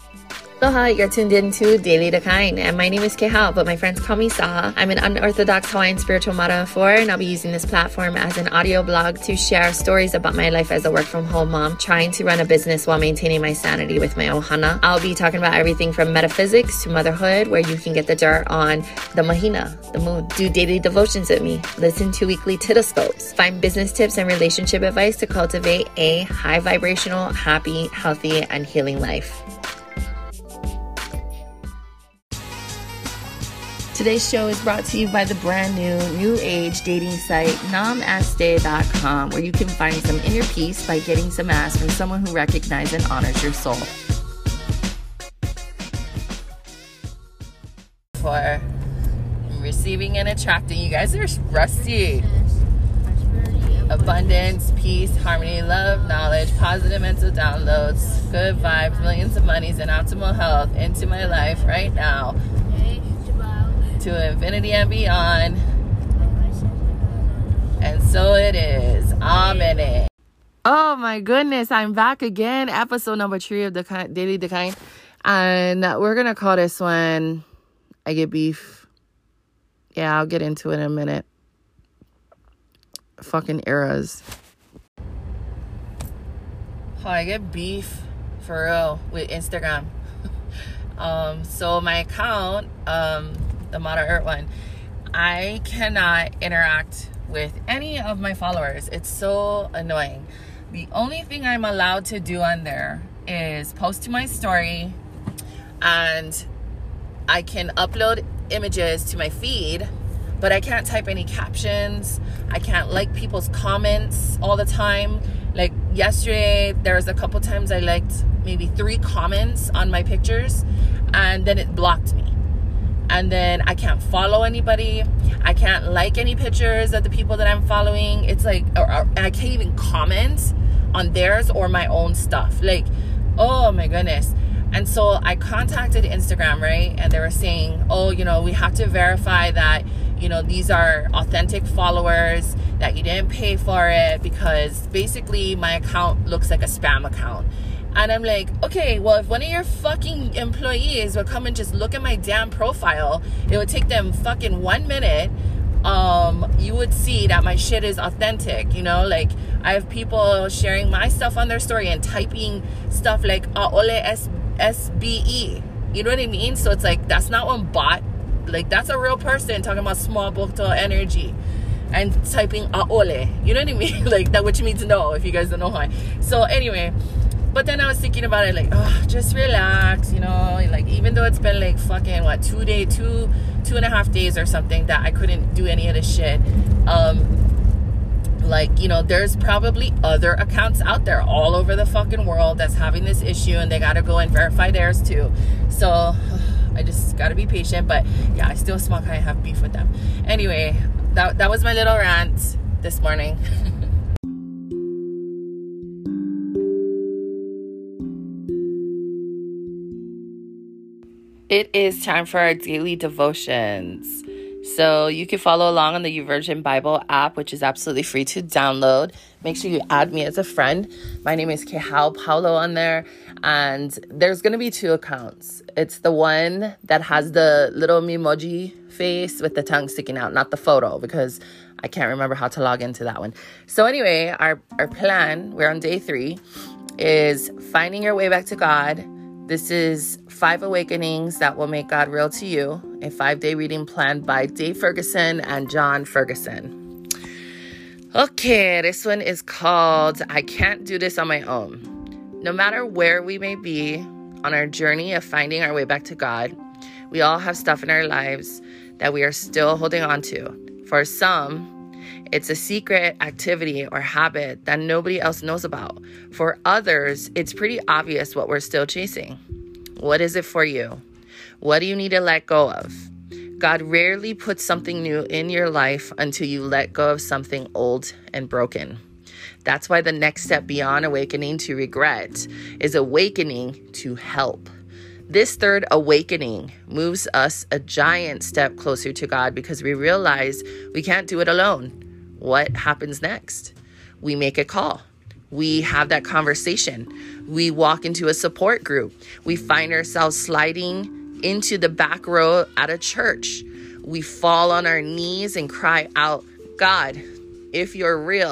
Aloha, you're tuned into Daily Decline, and my name is Kehal, but my friends call me Saha. I'm an unorthodox Hawaiian spiritual mother of four, and I'll be using this platform as an audio blog to share stories about my life as a work-from-home mom, trying to run a business while maintaining my sanity with my ohana. I'll be talking about everything from metaphysics to motherhood, where you can get the dirt on the mahina, the moon. Do daily devotions with me. Listen to weekly tittlescopes. Find business tips and relationship advice to cultivate a high vibrational, happy, healthy, and healing life. Today's show is brought to you by the brand new age dating site namaste.com, where you can find some inner peace by getting some ass from someone who recognizes and honors your soul. For receiving and attracting, you guys are rusty. Abundance, peace, harmony, love, knowledge, positive mental downloads, good vibes, millions of monies, and optimal health into my life right now. To infinity and beyond. And so it is. Amen. Oh my goodness, I'm back again. Episode number 3 of the Daily Decline. And we're going to call this one I Get Beef. Yeah, I'll get into it in a minute. Fucking eras. Oh, I get beef for real with Instagram. So my account, the Mata Earth one, I cannot interact with any of my followers. It's so annoying. The only thing I'm allowed to do on there is post to my story, and I can upload images to my feed, but I can't type any captions. I can't like people's comments all the time. Like yesterday, there was a couple times I liked maybe 3 comments on my pictures, and then it blocked me. And then I can't follow anybody. I can't like any pictures of the people that I'm following. It's like, or I can't even comment on theirs or my own stuff. Like, oh my goodness. And so I contacted Instagram, right? And they were saying, oh, we have to verify that, these are authentic followers, that you didn't pay for it, because basically my account looks like a spam account. And I'm like, okay, well, if one of your fucking employees would come and just look at my damn profile, it would take them fucking 1 minute. You would see that my shit is authentic, like I have people sharing my stuff on their story and typing stuff like Aole SBE. You know what I mean? So it's like, that's not one bot. Like, that's a real person talking about small bokto energy and typing Aole. You know what I mean? Like, that, which means no, if you guys don't know why. So anyway, but then I was thinking about it, like, oh, just relax, like, even though it's been like fucking 2.5 days or something that I couldn't do any of this shit. There's probably other accounts out there all over the fucking world that's having this issue, and they got to go and verify theirs too. So I just got to be patient. But yeah, I still small kind of have beef with them. Anyway, that was my little rant this morning. It is time for our daily devotions. So you can follow along on the YouVersion Bible app, which is absolutely free to download. Make sure you add me as a friend. My name is Kehal Paulo on there. And there's going to be 2 accounts. It's the one that has the little memoji face with the tongue sticking out, not the photo, because I can't remember how to log into that one. So anyway, our plan, we're on day 3, is finding your way back to God. This is 5 awakenings that will make God real to you, a 5-day reading plan by Dave Ferguson and John Ferguson. Okay, this one is called I Can't Do This on My Own. No matter where we may be on our journey of finding our way back to God, we all have stuff in our lives that we are still holding on to. For some, it's a secret activity or habit that nobody else knows about. For others, it's pretty obvious what we're still chasing. What is it for you? What do you need to let go of? God rarely puts something new in your life until you let go of something old and broken. That's why the next step beyond awakening to regret is awakening to help. This third awakening moves us a giant step closer to God because we realize we can't do it alone. What happens next? We make a call. We have that conversation. We walk into a support group. We find ourselves sliding into the back row at a church. We fall on our knees and cry out, God, if you're real, ...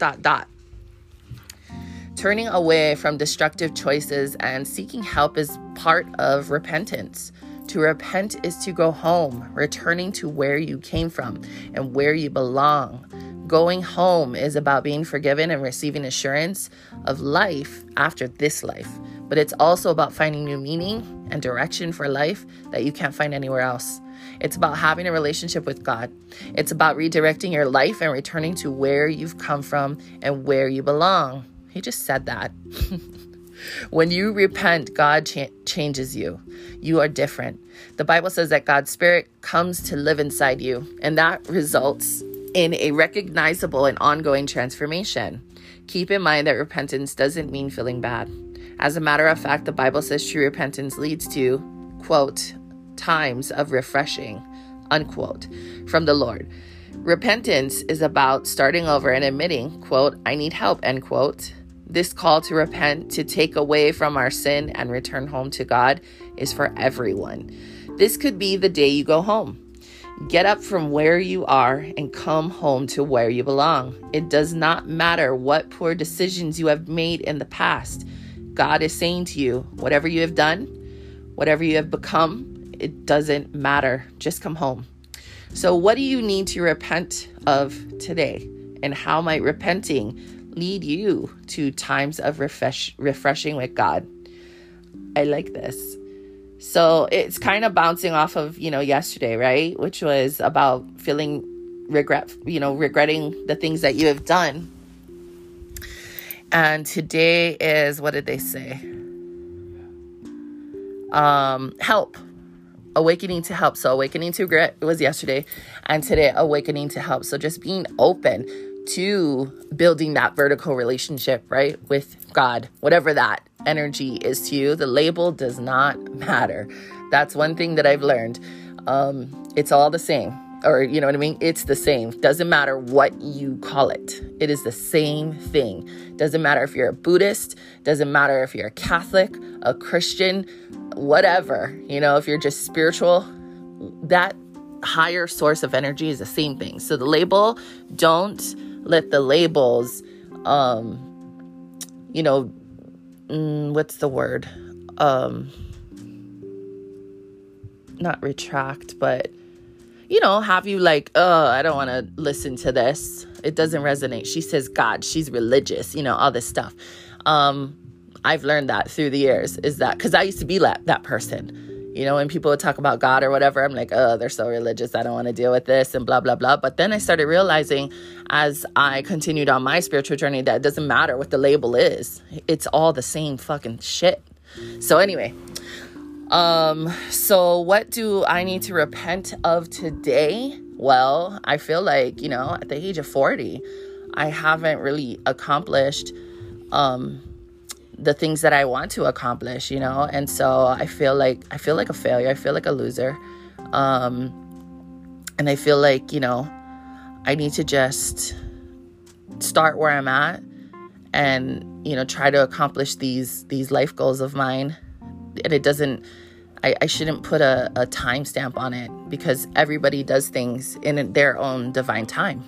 Turning away from destructive choices and seeking help is part of repentance. To repent is to go home, returning to where you came from and where you belong. Going home is about being forgiven and receiving assurance of life after this life. But it's also about finding new meaning and direction for life that you can't find anywhere else. It's about having a relationship with God. It's about redirecting your life and returning to where you've come from and where you belong. He just said that. When you repent, God changes you. You are different. The Bible says that God's Spirit comes to live inside you, and that results in a recognizable and ongoing transformation. Keep in mind that repentance doesn't mean feeling bad. As a matter of fact, the Bible says true repentance leads to, quote, times of refreshing, unquote, from the Lord. Repentance is about starting over and admitting, quote, I need help, end quote. This call to repent, to take away from our sin and return home to God, is for everyone. This could be the day you go home. Get up from where you are and come home to where you belong. It does not matter what poor decisions you have made in the past. God is saying to you, whatever you have done, whatever you have become, it doesn't matter. Just come home. So what do you need to repent of today? And how might repenting lead you to times of refreshing with God? I like this. So it's kind of bouncing off of, yesterday, right? Which was about feeling regretting the things that you have done. And today is, what did they say? Help. Awakening to help. So awakening to regret was yesterday, and today awakening to help. So just being open to building that vertical relationship, right, with God, whatever that energy is to you. The label does not matter. That's one thing that I've learned. It's all the same, or you know what I mean? It's the same. Doesn't matter what you call it. It is the same thing. Doesn't matter if you're a Buddhist. Doesn't matter if you're a Catholic, a Christian, whatever. If you're just spiritual, that higher source of energy is the same thing. So the label, don't let the labels, what's the word? Not retract, but, have you like, I don't want to listen to this. It doesn't resonate. She says God, she's religious, all this stuff. I've learned that through the years, is that, because I used to be that person. When people would talk about God or whatever, I'm like, oh, they're so religious. I don't want to deal with this and blah, blah, blah. But then I started realizing as I continued on my spiritual journey that it doesn't matter what the label is. It's all the same fucking shit. So anyway, so what do I need to repent of today? Well, I feel like, at the age of 40, I haven't really accomplished, the things that I want to accomplish, and so I feel like a failure. I feel like a loser. And I feel like, I need to just start where I'm at and, try to accomplish these life goals of mine. And it doesn't, I shouldn't put a timestamp on it, because everybody does things in their own divine time.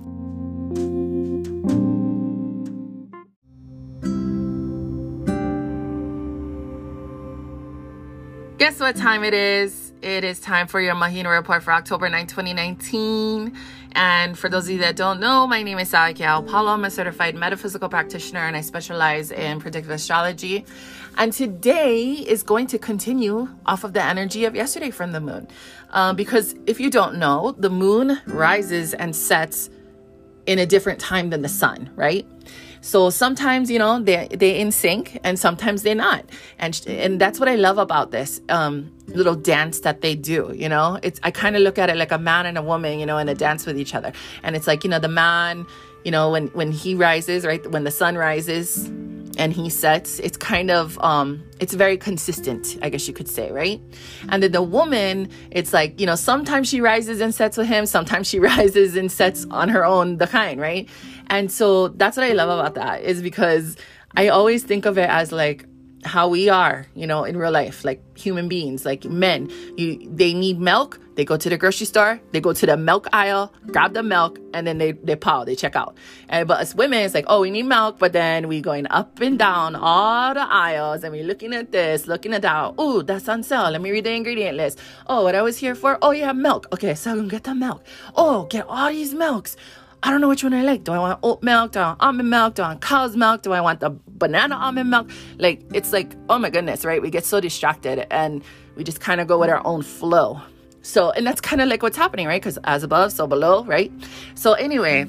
Guess what time it is? It is time for your Mahina report for October 9, 2019. And for those of you that don't know, my name is Sally Paulo. I'm a certified metaphysical practitioner, and I specialize in predictive astrology. And today is going to continue off of the energy of yesterday from the moon. Because if you don't know, the moon rises and sets in a different time than the sun, right? So sometimes, they're in sync, and sometimes they're not. And that's what I love about this little dance that they do, I kind of look at it like a man and a woman, in a dance with each other. And it's like, the man, when he rises, right, when the sun rises and he sets, it's kind of, it's very consistent, I guess you could say, right? And then the woman, it's like, you know, sometimes she rises and sets with him, sometimes she rises and sets on her own, the kind, right? And so that's what I love about that, is because I always think of it as like how we are, you know, in real life, like human beings, like men, they need milk. They go to the grocery store, they go to the milk aisle, grab the milk, and then they check out. But as women, it's like, oh, we need milk, but then we going up and down all the aisles, and we're looking at this, looking at that. Oh, that's on sale. Let me read the ingredient list. Oh, what I was here for? Oh, yeah, milk. Okay, so I'm gonna get the milk. Oh, get all these milks. I don't know which one I like. Do I want oat milk? Do I want almond milk? Do I want cow's milk? Do I want the banana almond milk? Like, it's like, oh my goodness, right? We get so distracted and we just kind of go with our own flow. So, and that's kind of like what's happening, right? Because as above, so below, right? So anyway,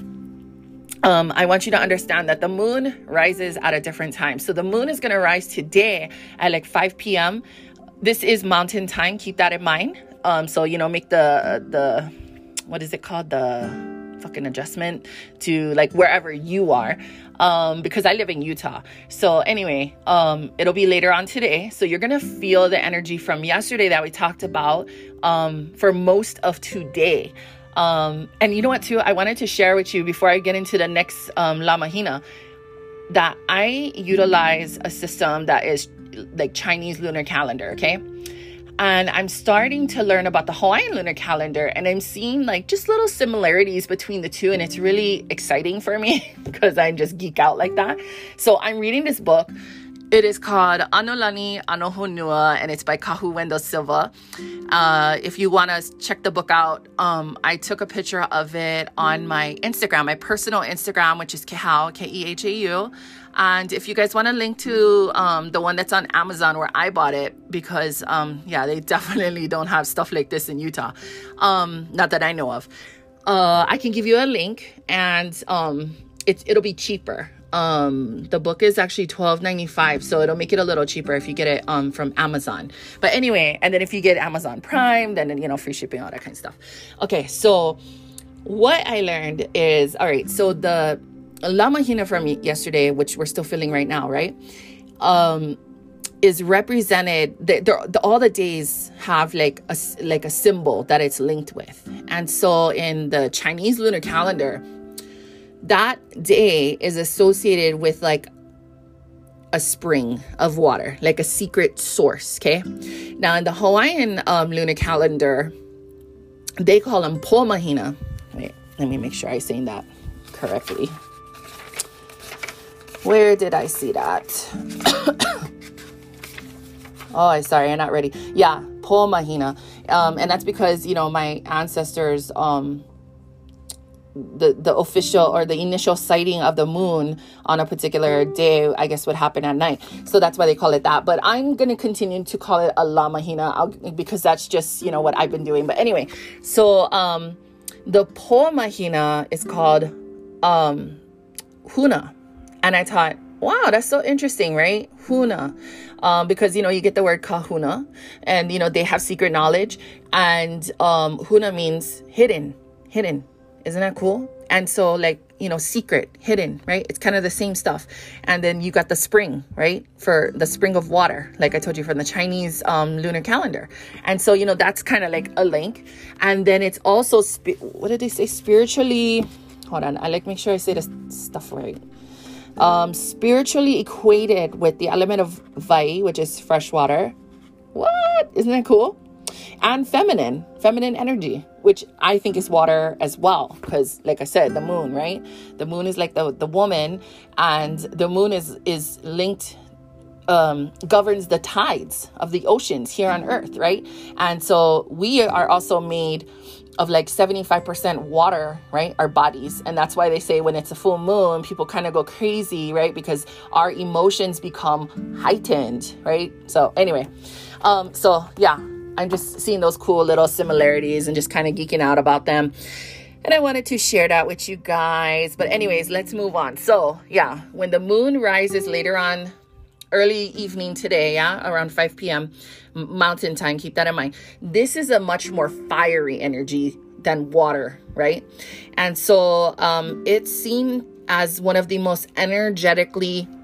I want you to understand that the moon rises at a different time. So the moon is going to rise today at like 5 p.m. This is mountain time. Keep that in mind. So, you know, make the what is it called? The fucking adjustment to like wherever you are, because I live in Utah. So anyway, it'll be later on today. So you're gonna feel the energy from yesterday that we talked about for most of today. And you know what too, I wanted to share with you before I get into the next La Mahina, that I utilize a system that is like Chinese lunar calendar, okay? And I'm starting to learn about the Hawaiian lunar calendar, and I'm seeing like just little similarities between the two. And it's really exciting for me because I just geek out like that. So I'm reading this book. It is called Anolani Anohonua, and it's by Kahu Wendell Silva. If you want to check the book out, I took a picture of it on my Instagram, my personal Instagram, which is Kehau, Kehau. And if you guys want to link to the one that's on Amazon where I bought it, because, yeah, they definitely don't have stuff like this in Utah. Not that I know of. I can give you a link, and it'll be cheaper. The book is actually $12.95, so it'll make it a little cheaper if you get it from Amazon. But anyway, and then if you get Amazon Prime, then, you know, free shipping, all that kind of stuff. Okay, so what I learned is, all right, so the La Mahina from yesterday, which we're still feeling right now, right, is represented. All the days have like a symbol that it's linked with. And so in the Chinese lunar calendar, that day is associated with like a spring of water, like a secret source, okay? Now in the Hawaiian lunar calendar, they call them Po Mahina. Wait, let me make sure I'm saying that correctly. Where did I see that? Oh, sorry, I'm not ready. Yeah, Po Mahina. And that's because, you know, my ancestors, the official or the initial sighting of the moon on a particular day, I guess, would happen at night. So that's why they call it that. But I'm going to continue to call it a La Mahina because that's just, you know, what I've been doing. But anyway, so the Po Mahina is called Huna. And I thought, wow, that's so interesting, right? Huna. Because, you know, you get the word kahuna, and, you know, they have secret knowledge. And Huna means hidden. Isn't that cool? And so, like, you know, secret, hidden, right? It's kind of the same stuff. And then you got the spring, right? For the spring of water, like I told you, from the Chinese lunar calendar. And so, you know, that's kind of like a link. And then it's also, what did they say? Spiritually, hold on, I like make sure I say this stuff right. Spiritually equated with the element of Vai, which is fresh water. What? Isn't that cool? And feminine energy, which I think is water as well. Because like I said, the moon, right? The moon is like the woman, and the moon is linked, governs the tides of the oceans here on Earth, right? And so we are also made of like 75% water, right? Our bodies. And that's why they say when it's a full moon, people kind of go crazy, right? Because our emotions become heightened, right? So anyway, so yeah, I'm just seeing those cool little similarities and just kind of geeking out about them. And I wanted to share that with you guys. But anyways, let's move on. So yeah, when the moon rises later on, early evening today, yeah, around 5 p.m. Mountain time, keep that in mind. This is a much more fiery energy than water, right? And so it's seen as one of the most energetically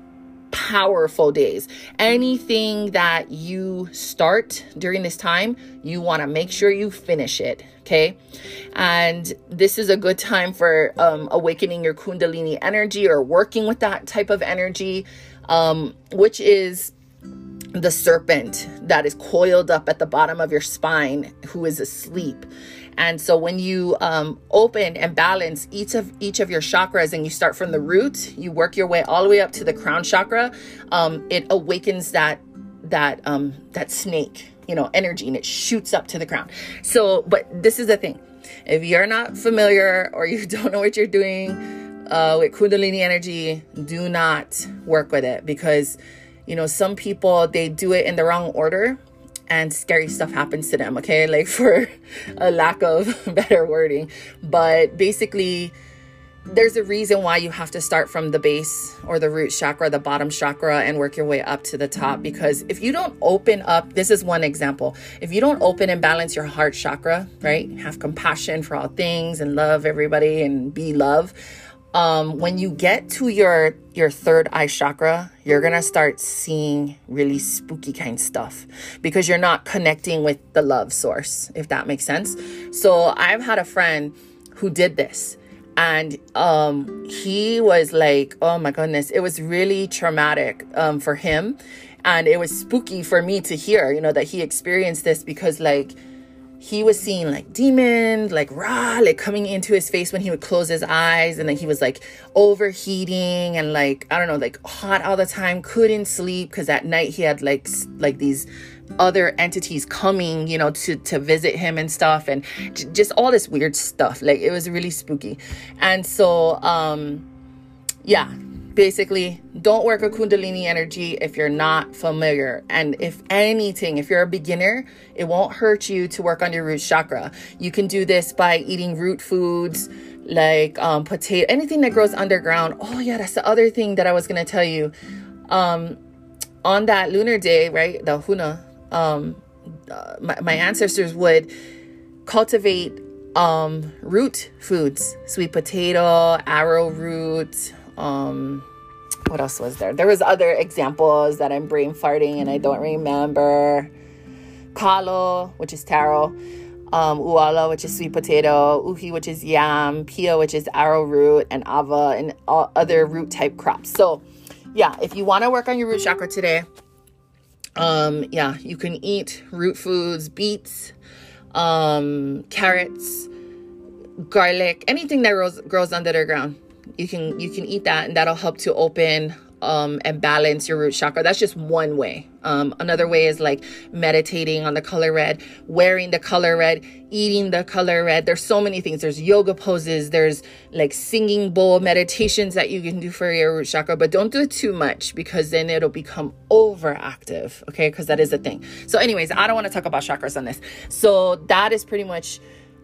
powerful days. Anything that you start during this time, you want to make sure you finish it. Okay. And this is a good time for awakening your Kundalini energy or working with that type of energy, which is the serpent that is coiled up at the bottom of your spine, who is asleep. And so when you open and balance each of your chakras, and you start from the root, you work your way all the way up to the crown chakra, it awakens that snake, energy, and it shoots up to the crown. So, but this is the thing. If you're not familiar or you don't know what you're doing with Kundalini energy, do not work with it, because some people, they do it in the wrong order and scary stuff happens to them. Okay. Like, for a lack of better wording, but basically there's a reason why you have to start from the base or the root chakra, the bottom chakra, and work your way up to the top. Because if you don't open up, this is one example. If you don't open and balance your heart chakra, right? Have compassion for all things and love everybody and be love. When you get to your third eye chakra, you're going to start seeing really spooky kind stuff, because you're not connecting with the love source, if that makes sense. So I've had a friend who did this, and he was like, oh my goodness, it was really traumatic for him. And it was spooky for me to hear, that he experienced this, because like, he was seeing like demons, like coming into his face when he would close his eyes. And then he was like overheating and like, I don't know, like hot all the time, couldn't sleep, because at night he had like these other entities coming, to visit him and stuff, and just all this weird stuff. Like, it was really spooky. And so, basically, don't work with Kundalini energy if you're not familiar. And if anything, if you're a beginner, it won't hurt you to work on your root chakra. You can do this by eating root foods like potato, anything that grows underground. Oh yeah, that's the other thing that I was going to tell you. On that lunar day, right, the Huna, my ancestors would cultivate root foods, sweet potato, arrowroot, what else was there? There was other examples that I'm brain farting and I don't remember. Kalo, which is taro, uala, which is sweet potato, uhi, which is yam, pia, which is arrowroot, and ava, and all other root type crops. So yeah, if you want to work on your root chakra today, you can eat root foods, beets, carrots, garlic, anything that grows under the ground. You can eat that, and that'll help to open and balance your root chakra. That's just one way. Another way is like meditating on the color red, wearing the color red, eating the color red. There's so many things. There's yoga poses. There's like singing bowl meditations that you can do for your root chakra, but don't do it too much, because then it'll become overactive. Okay. Cause that is a thing. So anyways, I don't want to talk about chakras on this. So that is pretty much,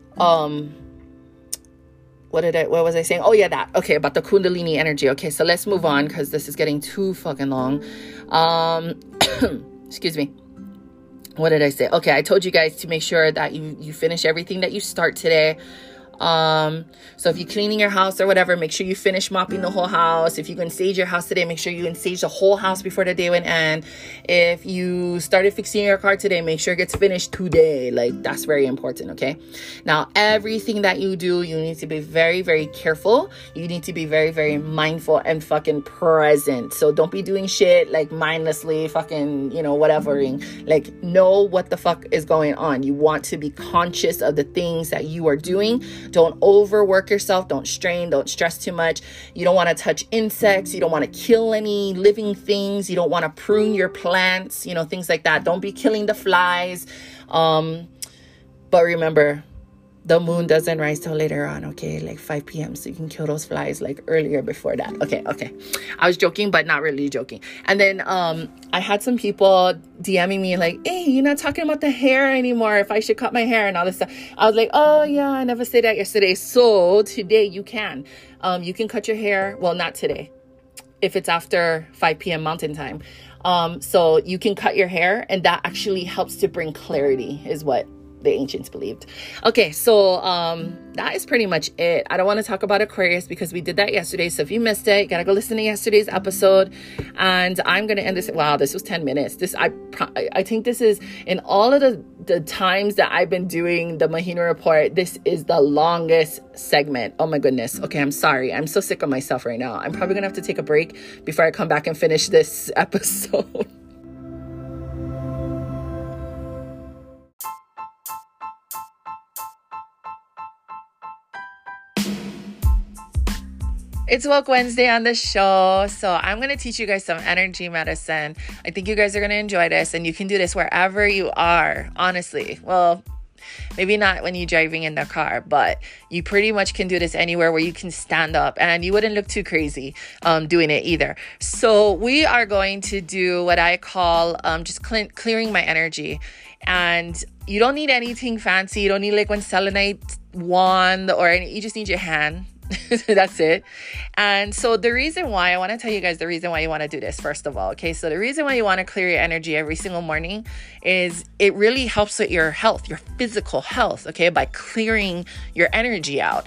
what was I saying? Oh yeah, that. Okay, about the Kundalini energy. Okay, so let's move on, because this is getting too fucking long. Excuse me. What did I say? Okay, I told you guys to make sure that you finish everything that you start today. So if you're cleaning your house or whatever, make sure you finish mopping the whole house. If you can sage your house today, make sure you can sage the whole house before the day would end. If you started fixing your car today, make sure it gets finished today. Like, that's very important. Okay. Now, everything that you do, you need to be very, very careful. You need to be very, very mindful and fucking present. So don't be doing shit like mindlessly fucking, whatever. Like, know what the fuck is going on. You want to be conscious of the things that you are doing. Don't overwork yourself. Don't strain. Don't stress too much. You don't want to touch insects. You don't want to kill any living things. You don't want to prune your plants, things like that. Don't be killing the flies. But remember, the moon doesn't rise till later on, okay? Like 5 p.m. So you can kill those flies like earlier before that. Okay. I was joking, but not really joking. And then I had some people DMing me like, hey, you're not talking about the hair anymore, if I should cut my hair and all this stuff. I was like, oh yeah, I never said that yesterday. So today you can. You can cut your hair. Well, not today, if it's after 5 p.m. Mountain Time. So you can cut your hair, and that actually helps to bring clarity, is what the ancients believed. Okay, so that is pretty much it. I don't want to talk about Aquarius because we did that yesterday. So if you missed it, you gotta go listen to yesterday's episode. And I'm gonna end this. Wow, this was 10 minutes. I think this is, in all of the times that I've been doing the Mahina Report, this is the longest segment. Oh my goodness. Okay, I'm sorry. I'm so sick of myself right now. I'm probably gonna have to take a break before I come back and finish this episode. It's Woke Wednesday on the show, so I'm going to teach you guys some energy medicine. I think you guys are going to enjoy this, and you can do this wherever you are, honestly. Well, maybe not when you're driving in the car, but you pretty much can do this anywhere where you can stand up, and you wouldn't look too crazy doing it either. So we are going to do what I call just clearing my energy. And you don't need anything fancy. You don't need like one selenite wand or you just need your hand. That's it. And so the reason why I want to tell you guys the reason why you want to do this, first of all. Okay, so the reason why you want to clear your energy every single morning is it really helps with your health, your physical health, okay, by clearing your energy out.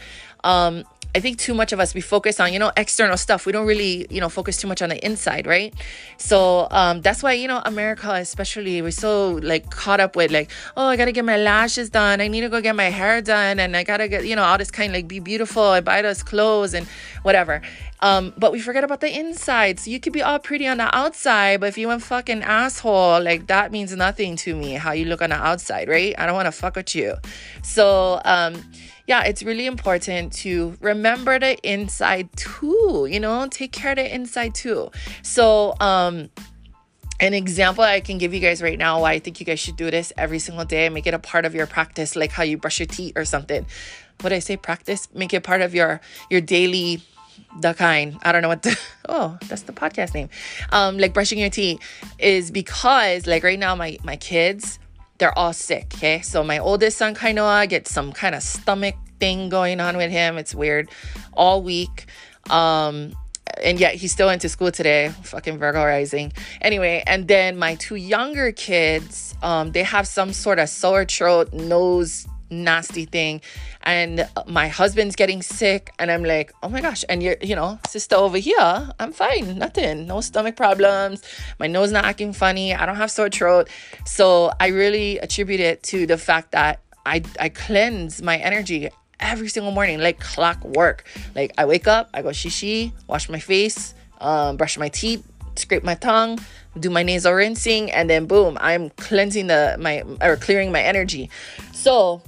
I think too much of us, we focus on, external stuff. We don't really, focus too much on the inside, right? So that's why, America especially, we're so like caught up with like, oh, I got to get my lashes done. I need to go get my hair done. And I got to get, all this kind of like be beautiful. I buy those clothes and whatever. But we forget about the inside. So you could be all pretty on the outside, but if you a fucking asshole, like that means nothing to me, how you look on the outside, right? I don't want to fuck with you. So, yeah, it's really important to remember the inside too, take care of the inside too. So, an example I can give you guys right now why I think you guys should do this every single day, make it a part of your practice, like how you brush your teeth or something. What did I say? Practice? Make it part of your daily, the kind. I don't know what that's the podcast name. Like brushing your teeth is because like right now my kids, they're all sick, okay? So my oldest son, Kainoa, gets some kind of stomach thing going on with him. It's weird all week. And yet he still went to school today. Fucking Virgo rising. Anyway, and then my two younger kids, they have some sort of sore throat, nose, nasty thing. And my husband's getting sick. And I'm like, oh my gosh. And you're, sister over here, I'm fine. Nothing. No stomach problems. My nose not acting funny. I don't have sore throat. So I really attribute it to the fact that I cleanse my energy every single morning, like clockwork. Like I wake up, I go shishi, wash my face, brush my teeth, scrape my tongue, do my nasal rinsing, and then boom, I'm cleansing clearing my energy. So,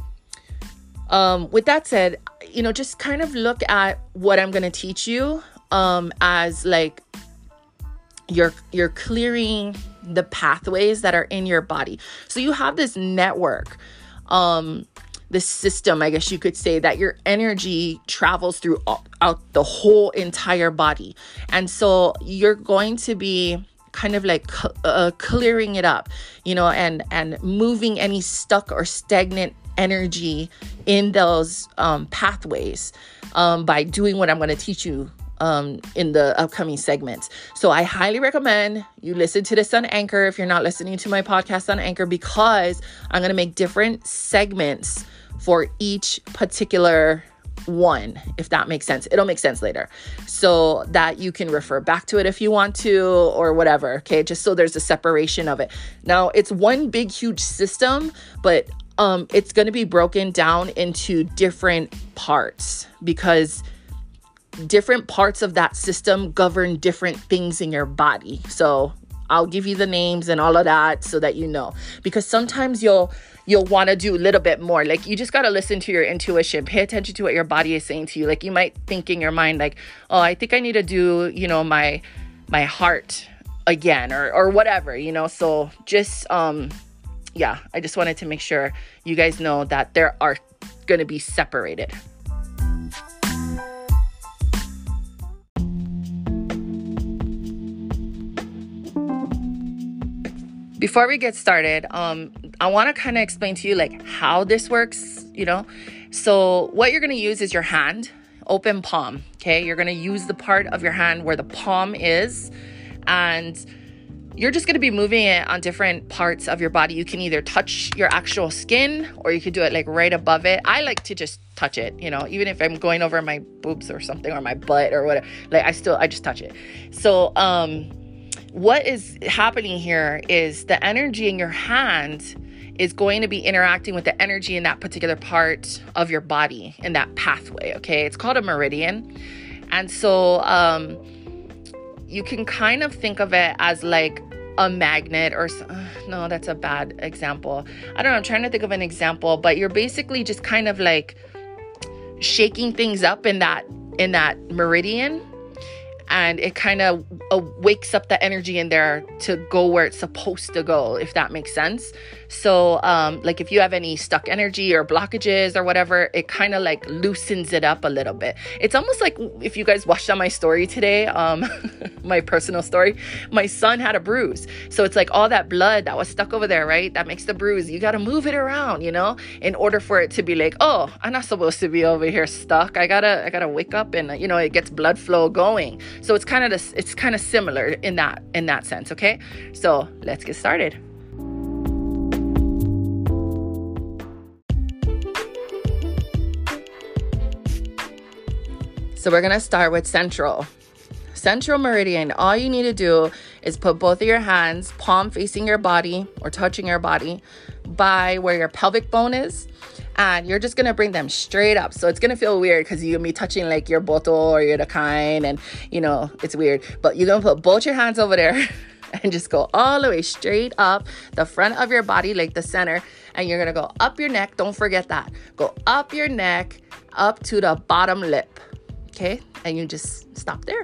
with that said, just kind of look at what I'm going to teach you, as like you're clearing the pathways that are in your body. So you have this network, the system, I guess you could say, that your energy travels throughout the whole entire body. And so you're going to be kind of like clearing it up, and moving any stuck or stagnant energy in those pathways by doing what I'm going to teach you in the upcoming segments. So I highly recommend you listen to this on Anchor if you're not listening to my podcast on Anchor, because I'm going to make different segments for each particular one, if that makes sense. It'll make sense later, so that you can refer back to it if you want to or whatever. Okay, just so there's a separation of it. Now it's one big huge system, but it's going to be broken down into different parts, because different parts of that system govern different things in your body. So I'll give you the names and all of that so that because sometimes you'll want to do a little bit more. Like you just got to listen to your intuition, pay attention to what your body is saying to you. Like you might think in your mind like, oh, I think I need to do, my heart again or whatever, so just, yeah, I just wanted to make sure you guys know that they are going to be separated. Before we get started, I want to kind of explain to you like how this works, So what you're going to use is your hand, open palm, okay? You're going to use the part of your hand where the palm is, and you're just going to be moving it on different parts of your body. You can either touch your actual skin or you could do it like right above it. I like to just touch it, you know, even if I'm going over my boobs or something or my butt or whatever, like I just touch it. So, what is happening here is the energy in your hand is going to be interacting with the energy in that particular part of your body in that pathway. Okay. It's called a meridian. And so, you can kind of think of it as like a magnet or no, that's a bad example. I don't know. I'm trying to think of an example, but you're basically just kind of like shaking things up in that meridian, and it kind of wakes up the energy in there to go where it's supposed to go, if that makes sense. So, like if you have any stuck energy or blockages or whatever, it kind of like loosens it up a little bit. It's almost like if you guys watched on my story today, my personal story, my son had a bruise. So it's like all that blood that was stuck over there, right? That makes the bruise. You got to move it around, you know, in order for it to be like, oh, I'm not supposed to be over here stuck. I gotta wake up and, you know, it gets blood flow going. So it's kind of similar in that sense. Okay. So let's get started. So we're going to start with central meridian. All you need to do is put both of your hands, palm facing your body or touching your body by where your pelvic bone is. And you're just going to bring them straight up. So it's going to feel weird because you're going to be touching like your boto or your dakine, and you know, it's weird. But you're going to put both your hands over there and just go all the way straight up the front of your body, like the center. And you're going to go up your neck. Don't forget that. Go up your neck, up to the bottom lip. Okay, and you just stop there.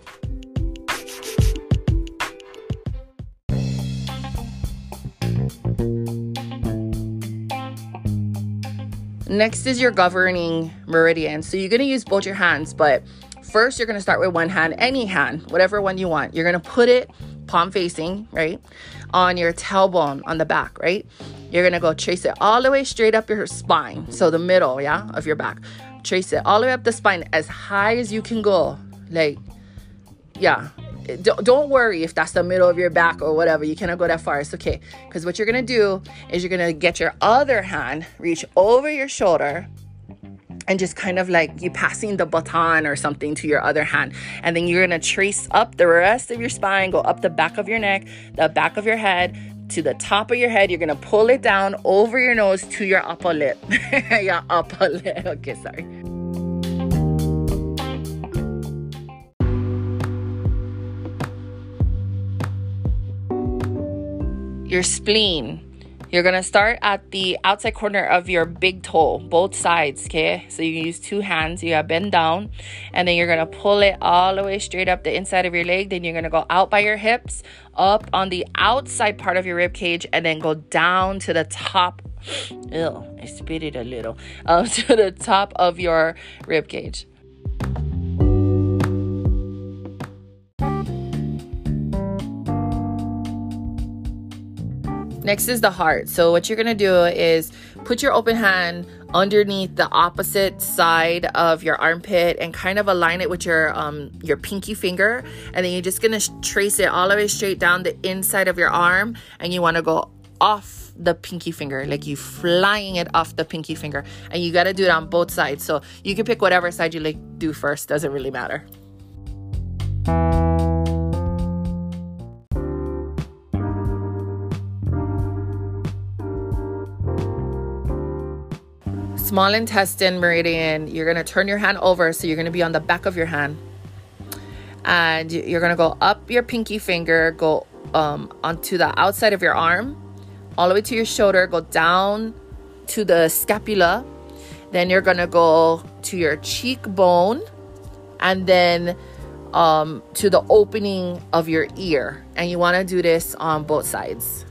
Next is your governing meridian. So you're going to use both your hands, but first you're going to start with one hand, any hand, whatever one you want. You're going to put it palm facing, right, on your tailbone on the back, right? You're going to go trace it all the way straight up your spine. So the middle, yeah, of your back. Trace it all the way up the spine as high as you can go. Like, yeah, don't worry if that's the middle of your back or whatever. You cannot go that far. It's okay. Because what you're going to do is you're going to get your other hand, reach over your shoulder, and just kind of like you passing the baton or something to your other hand. And then you're going to trace up the rest of your spine, go up the back of your neck, the back of your head, to the top of your head. You're going to pull it down over your nose to your upper lip. Your upper lip. Okay, sorry. Your spleen. You're going to start at the outside corner of your big toe, both sides, okay? So you use two hands. You bend down, and then you're going to pull it all the way straight up the inside of your leg. Then you're going to go out by your hips, up on the outside part of your rib cage, and then go down to the top. Ew, I spit it a little. To the top of your rib cage. Next is the heart. So what you're going to do is put your open hand underneath the opposite side of your armpit and kind of align it with your pinky finger. And then you're just going to trace it all the way straight down the inside of your arm. And you want to go off the pinky finger, like you flying it off the pinky finger. And you got to do it on both sides. So you can pick whatever side you like do first. Doesn't really matter. Small intestine meridian, you're going to turn your hand over. So you're going to be on the back of your hand. And you're going to go up your pinky finger, go onto the outside of your arm, all the way to your shoulder, go down to the scapula. Then you're going to go to your cheekbone, and then to the opening of your ear. And you want to do this on both sides.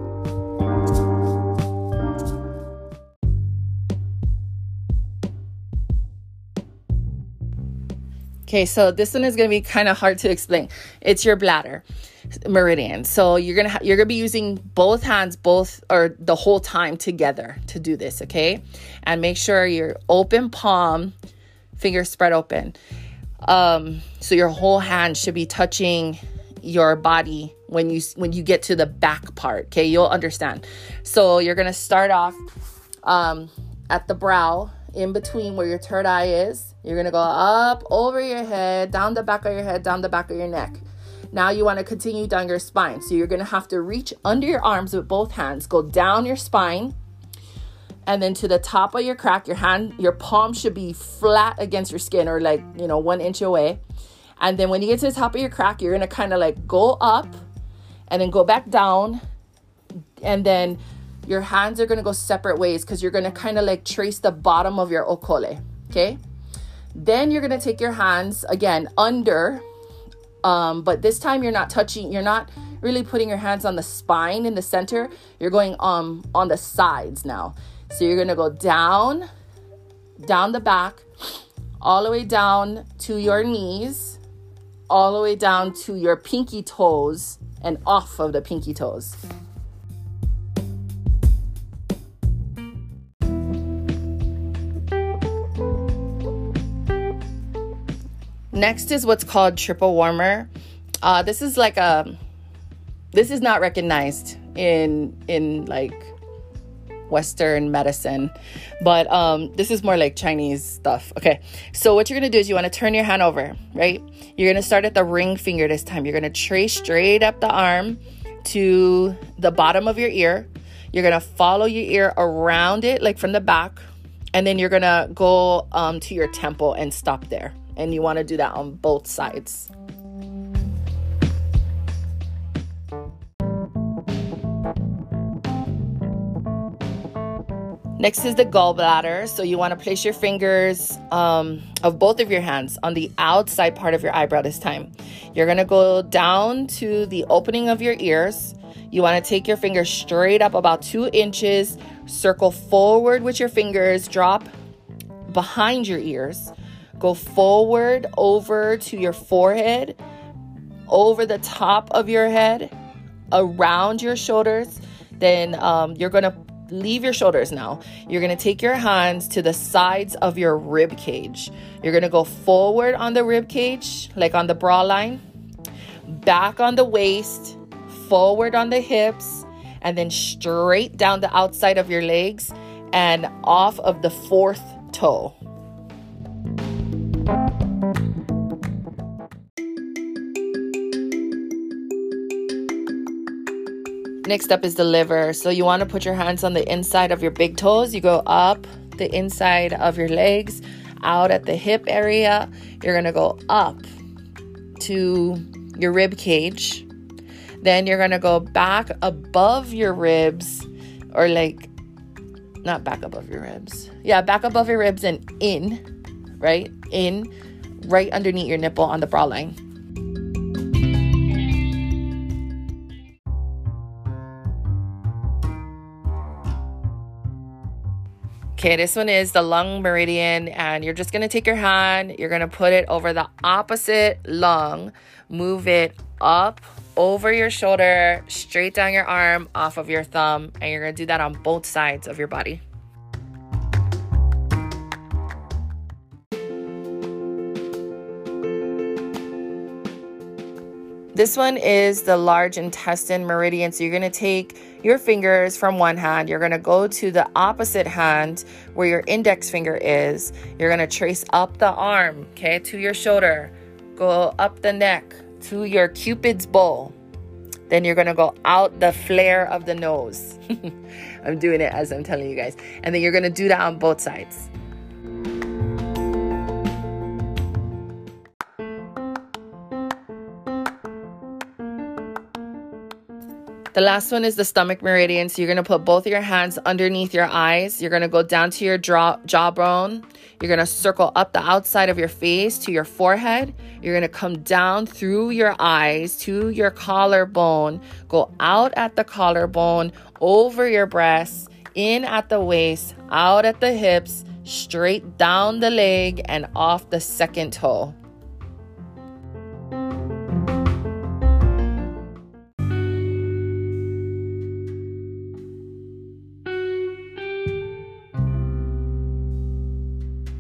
Okay, so this one is going to be kind of hard to explain. It's your bladder meridian. So you're gonna be using both hands, or the whole time together to do this. Okay, and make sure your open palm, fingers spread open. So your whole hand should be touching your body when you get to the back part. Okay, you'll understand. So you're gonna start off at the brow, in between where your third eye is. You're gonna go up over your head, down the back of your head, down the back of your neck. Now you want to continue down your spine. So you're gonna have to reach under your arms with both hands, go down your spine, and then to the top of your crack. Your palm should be flat against your skin, or 1 inch away. And then when you get to the top of your crack, you're going to kind of go up and then go back down. And then your hands are going to go separate ways, because you're going to kind of trace the bottom of your okole. Okay. Then you're going to take your hands again under, but this time you're not really putting your hands on the spine in the center. You're going on the sides now. So you're going to go down the back, all the way down to your knees, all the way down to your pinky toes and off of the pinky toes. Next is what's called triple warmer. This is not recognized in Western medicine, but this is more like Chinese stuff. Okay, so what you're gonna do is you want to turn your hand over, right? You're gonna start at the ring finger this time. You're gonna trace straight up the arm to the bottom of your ear. You're gonna follow your ear around it, from the back, and then you're gonna go to your temple and stop there. And you want to do that on both sides. Next is the gallbladder. So you want to place your fingers of both of your hands on the outside part of your eyebrow this time. You're going to go down to the opening of your ears. You want to take your fingers straight up about 2 inches, circle forward with your fingers, drop behind your ears, go forward over to your forehead, over the top of your head, around your shoulders. Then you're going to leave your shoulders now. You're going to take your hands to the sides of your rib cage. You're going to go forward on the rib cage, on the bra line, back on the waist, forward on the hips, and then straight down the outside of your legs and off of the fourth toe. Next up is the liver. So you want to put your hands on the inside of your big toes. You go up the inside of your legs, out at the hip area. You're going to go up to your rib cage. Then you're going to go back above your ribs, or not back above your ribs. Yeah, back above your ribs and in, right? In, right underneath your nipple on the bra line. Okay, this one is the lung meridian, and you're just going to take your hand, you're going to put it over the opposite lung, move it up over your shoulder, straight down your arm, off of your thumb, and you're going to do that on both sides of your body. This one is the large intestine meridian. So you're going to take your fingers from one hand. You're going to go to the opposite hand where your index finger is. You're going to trace up the arm, okay, to your shoulder. Go up the neck to your Cupid's bow. Then you're going to go out the flare of the nose. I'm doing it as I'm telling you guys. And then you're going to do that on both sides. The last one is the stomach meridian. So you're going to put both of your hands underneath your eyes. You're going to go down to your jawbone. You're going to circle up the outside of your face to your forehead. You're going to come down through your eyes to your collarbone. Go out at the collarbone, over your breasts, in at the waist, out at the hips, straight down the leg, and off the second toe.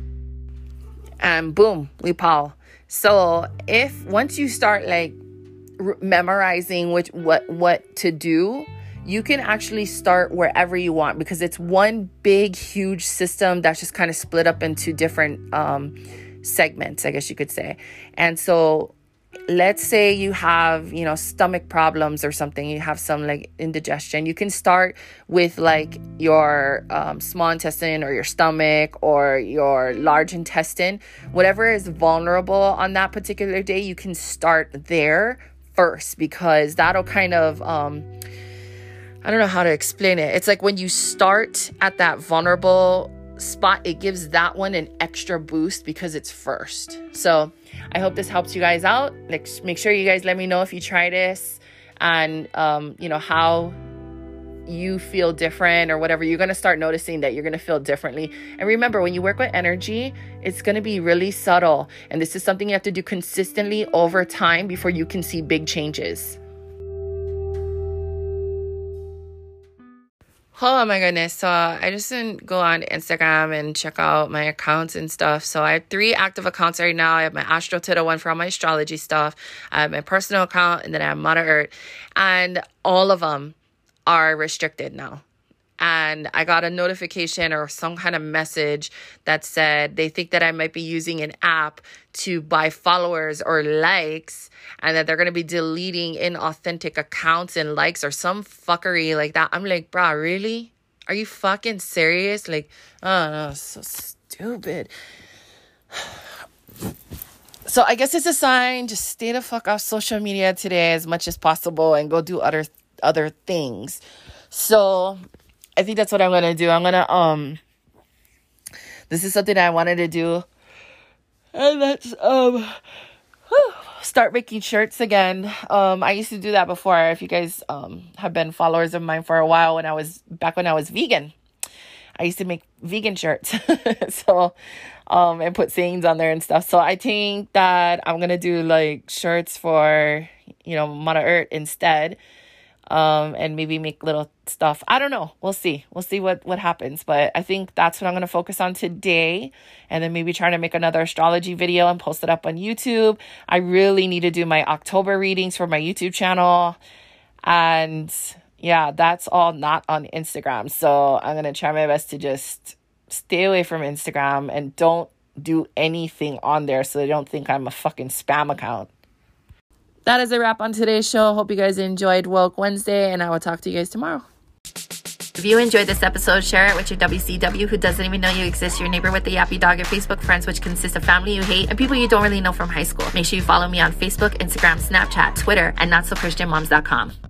And boom, we pow. So once you start memorizing what to do, you can actually start wherever you want, because it's one big, huge system that's just kind of split up into different segments, I guess you could say. And so let's say you have, stomach problems or something, you have some like indigestion. You can start with like your small intestine or your stomach or your large intestine, whatever is vulnerable on that particular day. You can start there first, because that'll kind of, I don't know how to explain it. It's like when you start at that vulnerable spot, it gives that one an extra boost because it's first. So I hope this helps you guys out. Like, make sure you guys let me know if you try this and, how you feel different or whatever. You're going to start noticing that you're going to feel differently. And remember, when you work with energy, it's going to be really subtle. And this is something you have to do consistently over time before you can see big changes. Oh my goodness. So I just didn't go on Instagram and check out my accounts and stuff. So I have 3 active accounts right now. I have my Astro Tito one for all my astrology stuff. I have my personal account, and then I have Mother Earth. And all of them are restricted now. And I got a notification or some kind of message that said they think that I might be using an app to buy followers or likes, and that they're going to be deleting inauthentic accounts and likes or some fuckery like that. I'm like, brah, really? Are you fucking serious? Like, oh no, it's so stupid. So I guess it's a sign. Just stay the fuck off social media today as much as possible and go do other things. So I think that's what I'm going to do. I'm going to, this is something I wanted to do. And that's, start making shirts again. I used to do that before. If you guys, have been followers of mine for a while, when I was vegan, I used to make vegan shirts. So, and put sayings on there and stuff. So I think that I'm going to do like shirts for, Mother Earth instead. And maybe make little stuff. I don't know. We'll see. We'll see what happens. But I think that's what I'm going to focus on today. And then maybe trying to make another astrology video and post it up on YouTube. I really need to do my October readings for my YouTube channel. And yeah, that's all not on Instagram. So I'm going to try my best to just stay away from Instagram and don't do anything on there so they don't think I'm a fucking spam account. That is a wrap on today's show. Hope you guys enjoyed Woke Wednesday, and I will talk to you guys tomorrow. If you enjoyed this episode, share it with your WCW who doesn't even know you exist, your neighbor with the yappy dog, your Facebook friends, which consists of family you hate, and people you don't really know from high school. Make sure you follow me on Facebook, Instagram, Snapchat, Twitter, and NotSoChristianMoms.com.